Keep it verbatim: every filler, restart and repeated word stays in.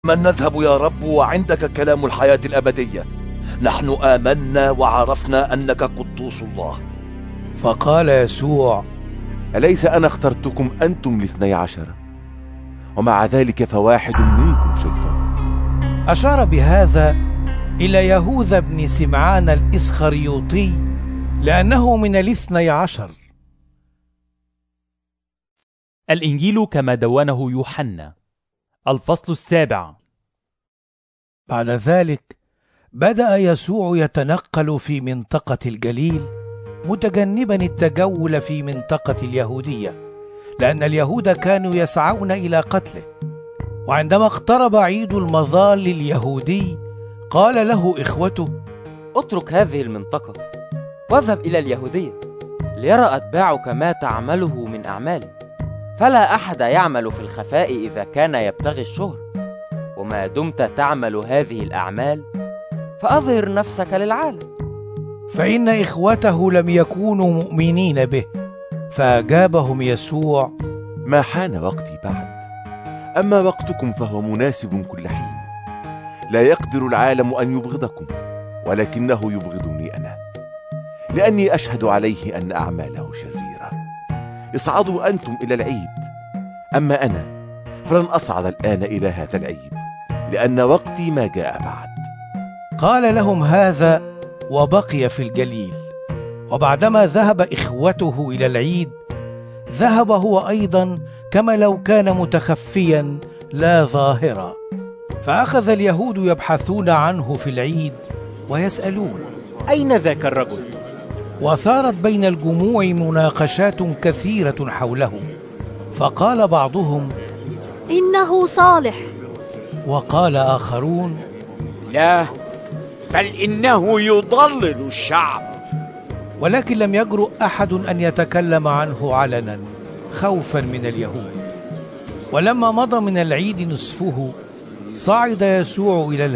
من نذهب يا رب وعندك كلام الحياة الأبدية؟ نحن آمنا وعرفنا أنك قدوس الله. فقال يسوع: أليس أنا اخترتكم أنتم الاثني عشر؟ ومع ذلك فواحد منكم شيطان. أشار بهذا إلى يهوذا بن سمعان الإسخريوطي، لأنه من الاثني عشر. الإنجيل كما دونه يوحنا، الفصل السابع. بعد ذلك بدأ يسوع يتنقل في منطقة الجليل، متجنبا التجول في منطقة اليهودية، لأن اليهود كانوا يسعون إلى قتله. وعندما اقترب عيد المظال اليهودي قال له إخوته: اترك هذه المنطقة واذهب إلى اليهودية، ليرى أتباعك ما تعمله من أعمال، فلا أحد يعمل في الخفاء إذا كان يبتغي الشهرة، وما دمت تعمل هذه الأعمال فأظهر نفسك للعالم. فإن إخوته لم يكونوا مؤمنين به، فأجابهم يسوع: ما حان وقتي بعد، أما وقتكم فهو مناسب كل حين. لا يقدر العالم أن يبغضكم، ولكنه يبغضني أنا، لأني أشهد عليه أن أعماله شريرة. اصعدوا أنتم إلى العيد، أما أنا فلن أصعد الآن إلى هذا العيد، لأن وقتي ما جاء بعد. قال لهم هذا وبقي في الجليل. وبعدما ذهب إخوته إلى العيد، ذهب هو أيضا، كما لو كان متخفيا لا ظاهرا. فأخذ اليهود يبحثون عنه في العيد ويسألون: أين ذاك الرجل؟ وثارت بين الجموع مناقشات كثيرة حوله. فقال بعضهم: إنه صالح. وقال آخرون: لا، بل إنه يضلل الشعب. ولكن لم يجرؤ أحد أن يتكلم عنه علنا خوفا من اليهود. ولما مضى من العيد نصفه، صعد يسوع إلى